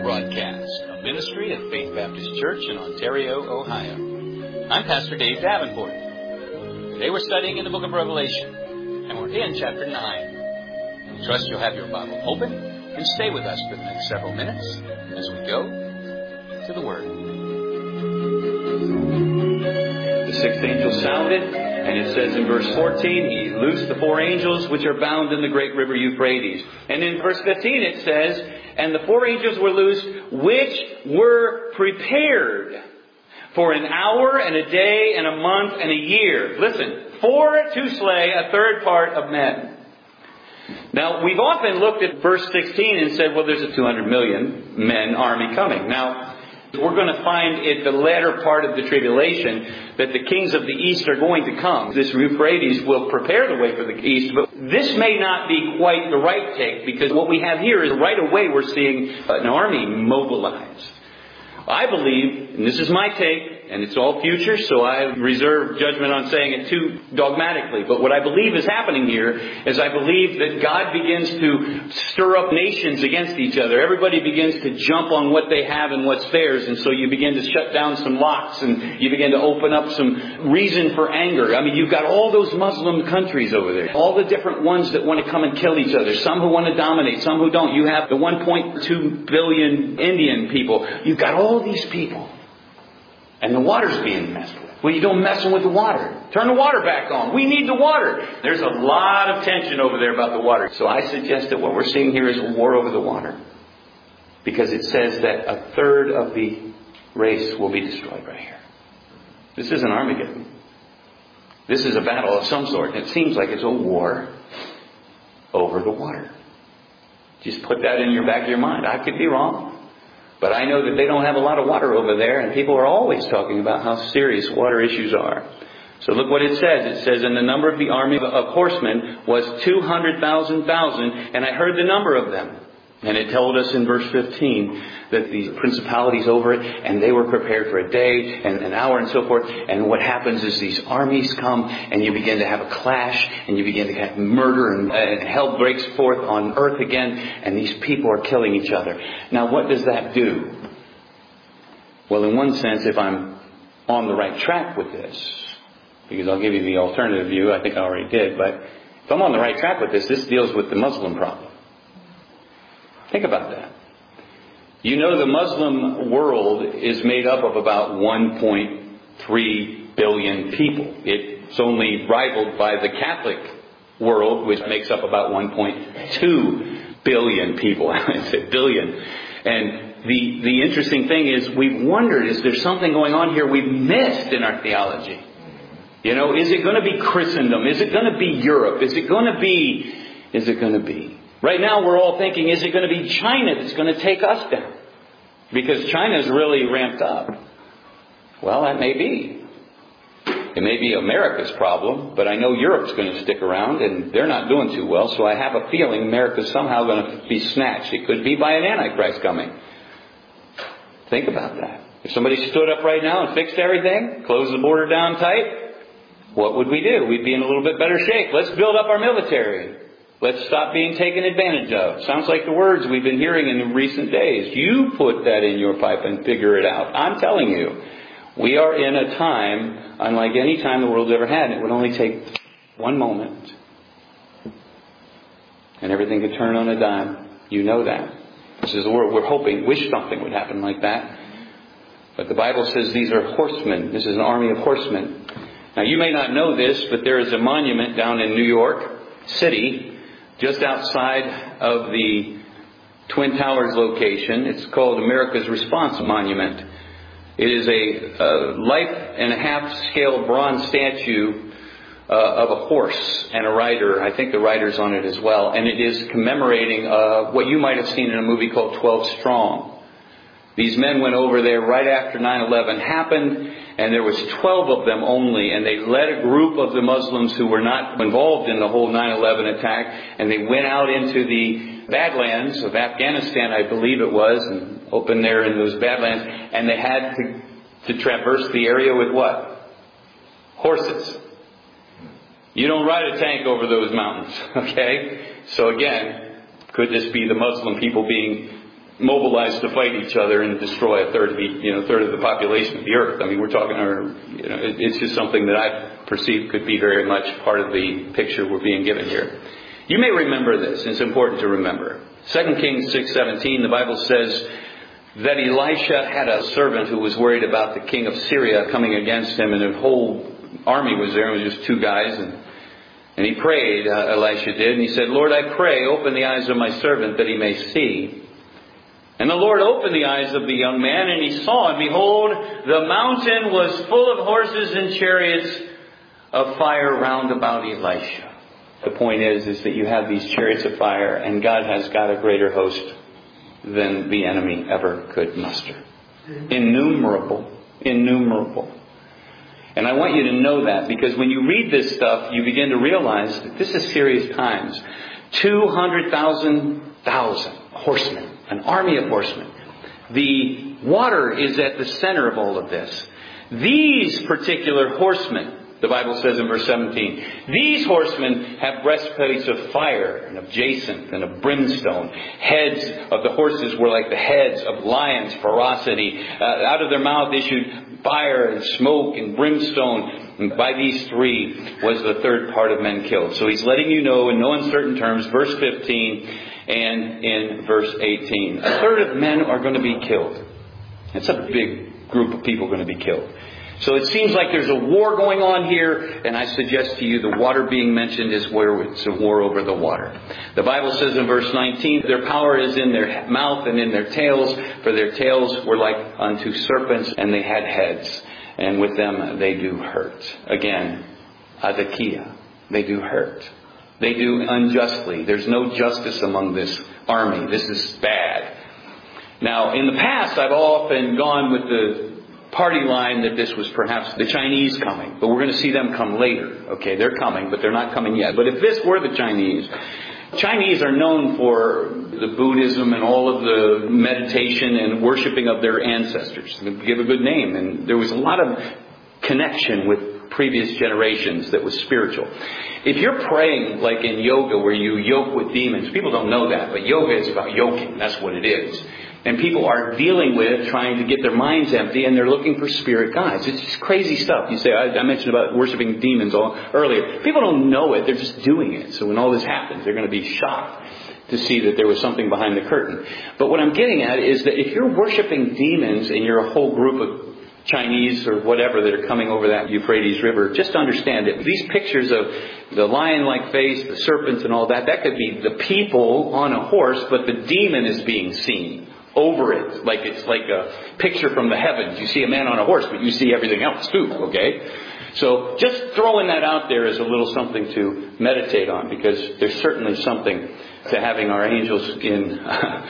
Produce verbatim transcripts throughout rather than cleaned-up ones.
Broadcast, a ministry of Faith Baptist Church in Ontario, Ohio. I'm Pastor Dave Davenport. Today we're studying in the book of Revelation, and we're in chapter nine. We trust you'll have your Bible open and stay with us for the next several minutes as we go to the Word. The sixth angel sounded, and it says in verse fourteen, he loosed the four angels which are bound in the great river Euphrates. And in verse fifteen it says, and the four angels were loosed, which were prepared for an hour and a day and a month and a year. Listen, for to slay a third part of men. Now, we've often looked at verse sixteen and said, well, there's a two hundred million men army coming. Now, we're going to find at the latter part of the tribulation that the kings of the east are going to come. This Euphrates will prepare the way for the east, but this may not be quite the right take, because what we have here is right away we're seeing an army mobilized. I believe, and this is my take, and it's all future, so I reserve judgment on saying it too dogmatically. But what I believe is happening here is I believe that God begins to stir up nations against each other. Everybody begins to jump on what they have and what's theirs. And so you begin to shut down some locks, and you begin to open up some reason for anger. I mean, you've got all those Muslim countries over there. All the different ones that want to come and kill each other. Some who want to dominate, some who don't. You have the one point two billion Indian people. You've got all these people. And the water's being messed with. Well, you don't mess with the water. Turn the water back on. We need the water. There's a lot of tension over there about the water. So I suggest that what we're seeing here is a war over the water. Because it says that a third of the race will be destroyed right here. This isn't Armageddon. This is a battle of some sort. And it seems like it's a war over the water. Just put that in your back of your mind. I could be wrong. But I know that they don't have a lot of water over there, and people are always talking about how serious water issues are. So look what it says. It says, and the number of the army of horsemen was two hundred thousand thousand, and I heard the number of them. And it told us in verse fifteen that the principalities over it, and they were prepared for a day and an hour and so forth. And what happens is these armies come, and you begin to have a clash, and you begin to have murder, and, and hell breaks forth on earth again, and these people are killing each other. Now, what does that do? Well, in one sense, if I'm on the right track with this, because I'll give you the alternative view, I think I already did, but if I'm on the right track with this, this deals with the Muslim problem. Think about that. You know, the Muslim world is made up of about one point three billion people. It's only rivaled by the Catholic world, which makes up about one point two billion people. I said billion. And the, the interesting thing is we've wondered, is there something going on here we've missed in our theology? You know, is it going to be Christendom? Is it going to be Europe? Is it going to be, is it going to be? Right now we're all thinking, is it going to be China that's going to take us down? Because China's really ramped up. Well, that may be. It may be America's problem, but I know Europe's going to stick around, and they're not doing too well, so I have a feeling America's somehow going to be snatched. It could be by an Antichrist coming. Think about that. If somebody stood up right now and fixed everything, closed the border down tight, what would we do? We'd be in a little bit better shape. Let's build up our military. Let's stop being taken advantage of. Sounds like the words we've been hearing in recent days. You put that in your pipe and figure it out. I'm telling you, we are in a time unlike any time the world's ever had. It would only take one moment, and everything could turn on a dime. You know that. This is the word we're hoping, wish something would happen like that. But the Bible says these are horsemen. This is an army of horsemen. Now, you may not know this, but there is a monument down in New York City, just outside of the Twin Towers location. It's called America's Response Monument. It is a, a life and a half scale bronze statue uh, of a horse and a rider. I think the rider's on it as well. And it is commemorating uh, what you might have seen in a movie called twelve strong. These men went over there right after nine eleven happened, and there was twelve of them only, and they led a group of the Muslims who were not involved in the whole nine eleven attack, and they went out into the Badlands of Afghanistan, I believe it was, and opened there in those Badlands, and they had to, to traverse the area with what? Horses. You don't ride a tank over those mountains, okay? So again, could this be the Muslim people being mobilized to fight each other and destroy a third of the, you know, third of the population of the earth. I mean, we're talking, or, you know, it, it's just something that I perceive could be very much part of the picture we're being given here. You may remember this. It's important to remember. Second Kings six seventeen, the Bible says that Elisha had a servant who was worried about the king of Syria coming against him, and a whole army was there. It was just two guys, and and he prayed, uh, Elisha did, and he said, Lord, I pray, open the eyes of my servant that he may see. And the Lord opened the eyes of the young man, and he saw, and behold, the mountain was full of horses and chariots of fire round about Elisha. The point is, is that you have these chariots of fire, and God has got a greater host than the enemy ever could muster. Innumerable. Innumerable. And I want you to know that, because when you read this stuff, you begin to realize that this is serious times. two hundred thousand horsemen. An army of horsemen. The water is at the center of all of this. These particular horsemen, the Bible says in verse seventeen, these horsemen have breastplates of fire and of jacinth and of brimstone. Heads of the horses were like the heads of lions' ferocity. Uh, out of their mouth issued fire and smoke and brimstone. And by these three was the third part of men killed. So he's letting you know in no uncertain terms, verse fifteen and in verse eighteen. A third of men are going to be killed. It's a big group of people going to be killed. So it seems like there's a war going on here, and I suggest to you the water being mentioned is where it's a war over the water. The Bible says in verse nineteen, their power is in their mouth and in their tails, for their tails were like unto serpents, and they had heads, and with them they do hurt. Again, adakia, they do hurt. They do unjustly. There's no justice among this army. This is bad. Now, in the past, I've often gone with the party line that this was perhaps the Chinese coming. But we're going to see them come later. Okay, they're coming, but they're not coming yet. But if this were the Chinese, Chinese are known for the Buddhism and all of the meditation and worshiping of their ancestors. They give a good name. And there was a lot of connection with previous generations that was spiritual. If you're praying like in yoga where you yoke with demons, people don't know that, but yoga is about yoking. That's what it is. And people are dealing with trying to get their minds empty, and they're looking for spirit guides. It's just crazy stuff. You say, I, I mentioned about worshiping demons all earlier. People don't know it. They're just doing it. So when all this happens, they're going to be shocked to see that there was something behind the curtain. But what I'm getting at is that if you're worshiping demons and you're a whole group of Chinese or whatever that are coming over that Euphrates River, just understand that these pictures of the lion-like face, the serpents and all that, that could be the people on a horse, but the demon is being seen over it. Like it's like a picture from the heavens. You see a man on a horse, but you see everything else too, okay? So just throwing that out there is a little something to meditate on, because there's certainly something to having our angels in,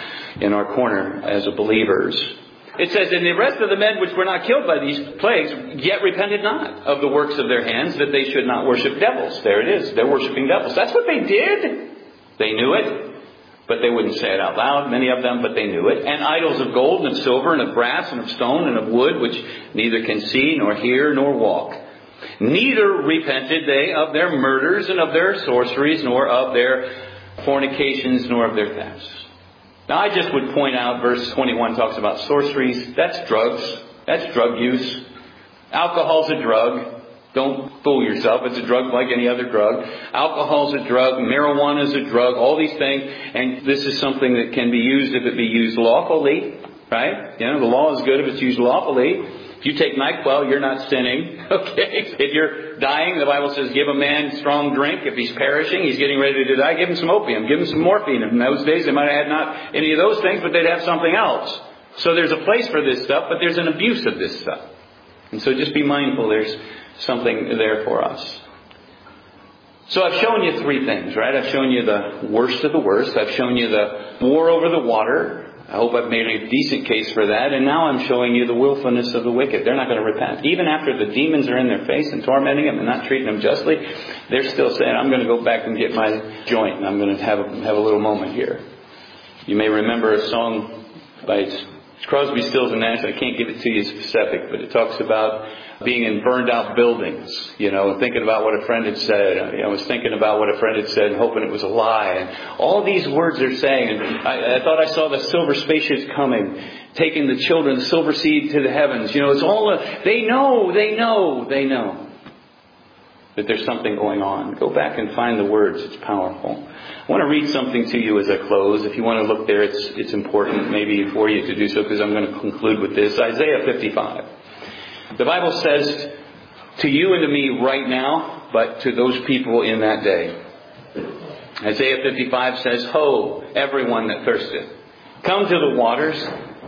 in our corner as a believers. It says, and the rest of the men which were not killed by these plagues, yet repented not of the works of their hands, that they should not worship devils. There it is. They're worshiping devils. That's what they did. They knew it, but they wouldn't say it out loud, many of them, but they knew it. And idols of gold and of silver and of brass and of stone and of wood, which neither can see nor hear nor walk. Neither repented they of their murders and of their sorceries, nor of their fornications, nor of their thefts. Now, I just would point out, verse twenty-one talks about sorceries. That's drugs. That's drug use. Alcohol's a drug. Don't fool yourself. It's a drug like any other drug. Alcohol's a drug. Marijuana's a drug. All these things. And this is something that can be used if it be used lawfully. Right? You know, the law is good if it's used lawfully. If you take NyQuil, you're not sinning. Okay? If you're dying, the Bible says give a man strong drink. If he's perishing, he's getting ready to die, give him some opium. Give him some morphine. In those days, they might have had not any of those things, but they'd have something else. So there's a place for this stuff, but there's an abuse of this stuff. And so just be mindful there's something there for us. So I've shown you three things, right? I've shown you the worst of the worst. I've shown you the war over the water. I hope I've made a decent case for that. And now I'm showing you the willfulness of the wicked. They're not going to repent. Even after the demons are in their face and tormenting them and not treating them justly, they're still saying, I'm going to go back and get my joint, and I'm going to have a, have a little moment here. You may remember a song by Crosby, Stills and Nash, I can't give it to you specific, but it talks about being in burned out buildings, you know, and thinking about what a friend had said. I, mean, I was thinking about what a friend had said and hoping it was a lie. And all these words they're saying. And I, I thought I saw the silver spaceships coming, taking the children, the silver seed to the heavens. You know, it's all, a, they know, they know, they know that there's something going on. Go back and find the words. It's powerful. I want to read something to you as I close. If you want to look there, it's it's important maybe for you to do so, because I'm going to conclude with this. Isaiah fifty-five. The Bible says to you and to me right now, but to those people in that day. Isaiah fifty-five says, Ho, everyone that thirsteth, come to the waters.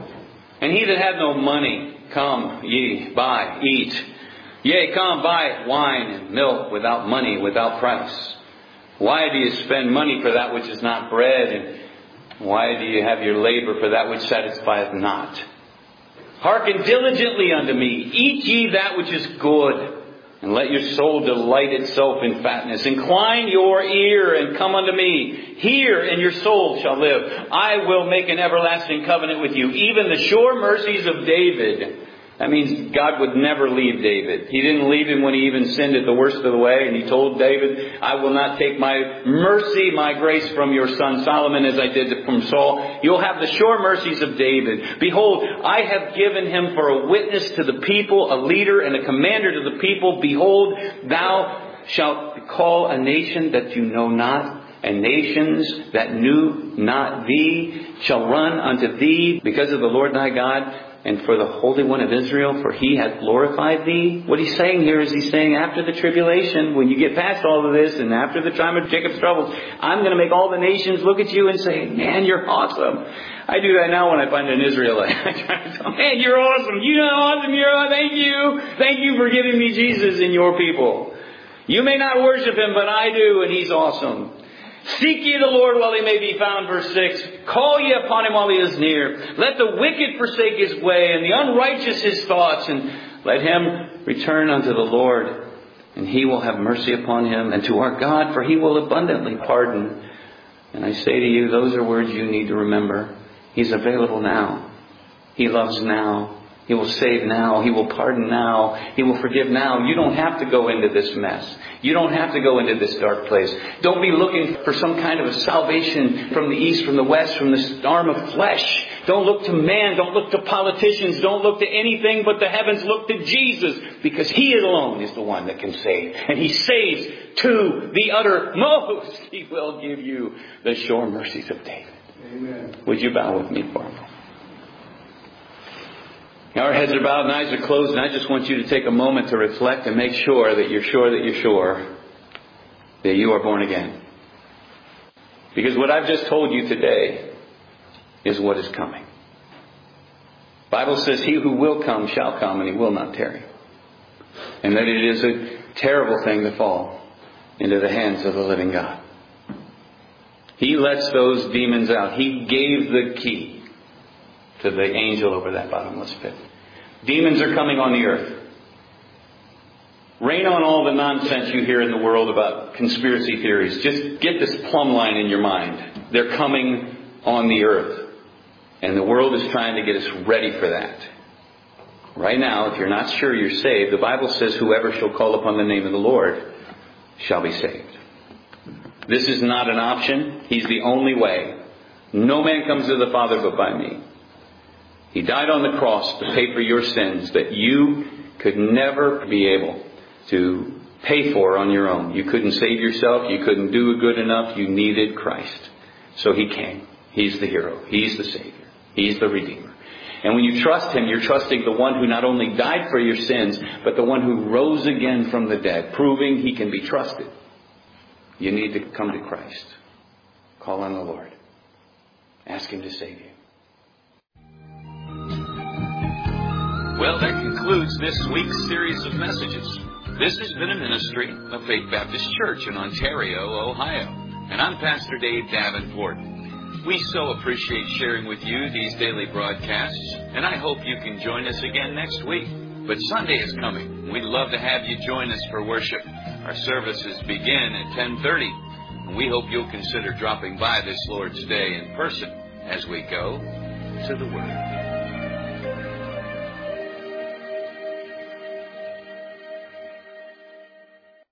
And he that hath no money, come ye, buy, eat. Yea, come, buy wine and milk without money, without price. Why do you spend money for that which is not bread? And why do you have your labor for that which satisfieth not? Hearken diligently unto me. Eat ye that which is good. And let your soul delight itself in fatness. Incline your ear and come unto me. Hear, and your soul shall live. I will make an everlasting covenant with you. Even the sure mercies of David. That means God would never leave David. He didn't leave him when he even sinned at the worst of the way. And he told David, I will not take my mercy, my grace from your son Solomon as I did from Saul. You'll have the sure mercies of David. Behold, I have given him for a witness to the people, a leader and a commander to the people. Behold, thou shalt call a nation that you know not, and nations that knew not thee shall run unto thee because of the Lord thy God. And for the Holy One of Israel, for he hath glorified thee. What he's saying here is he's saying after the tribulation, when you get past all of this, and after the time of Jacob's troubles, I'm going to make all the nations look at you and say, man, you're awesome. I do that now when I find an Israelite. I try to tell, man, you're awesome. You know, awesome. You're awesome. Thank you. Thank you for giving me Jesus in your people. You may not worship him, but I do, and he's awesome. Seek ye the Lord while he may be found, verse six. Call ye upon him while he is near. Let the wicked forsake his way, and the unrighteous his thoughts, and let him return unto the Lord, and he will have mercy upon him, and to our God, for he will abundantly pardon. And I say to you, those are words you need to remember. He's available now. He loves now. He will save now. He will pardon now. He will forgive now. You don't have to go into this mess. You don't have to go into this dark place. Don't be looking for some kind of a salvation from the east, from the west, from the arm of flesh. Don't look to man. Don't look to politicians. Don't look to anything but the heavens. Look to Jesus, because he alone is the one that can save. And he saves to the uttermost. He will give you the sure mercies of David. Amen. Would you bow with me for a moment? Our heads are bowed and eyes are closed, and I just want you to take a moment to reflect and make sure that you're sure that you're sure that you are born again. Because what I've just told you today is what is coming. The Bible says, he who will come shall come, and he will not tarry. And that it is a terrible thing to fall into the hands of the living God. He lets those demons out. He gave the key to the angel over that bottomless pit. Demons are coming on the earth. Rain on all the nonsense you hear in the world about conspiracy theories. Just get this plumb line in your mind. They're coming on the earth. And the world is trying to get us ready for that. Right now, if you're not sure you're saved, the Bible says, whoever shall call upon the name of the Lord shall be saved. This is not an option. He's the only way. No man comes to the Father but by me. He died on the cross to pay for your sins that you could never be able to pay for on your own. You couldn't save yourself. You couldn't do it good enough. You needed Christ. So he came. He's the hero. He's the Savior. He's the Redeemer. And when you trust him, you're trusting the one who not only died for your sins, but the one who rose again from the dead, proving he can be trusted. You need to come to Christ. Call on the Lord. Ask him to save you. Well, that concludes this week's series of messages. This has been a ministry of Faith Baptist Church in Ontario, Ohio. And I'm Pastor Dave Davenport. We so appreciate sharing with you these daily broadcasts, and I hope you can join us again next week. But Sunday is coming. We'd love to have you join us for worship. Our services begin at ten thirty, and we hope you'll consider dropping by this Lord's Day in person as we go to the Word.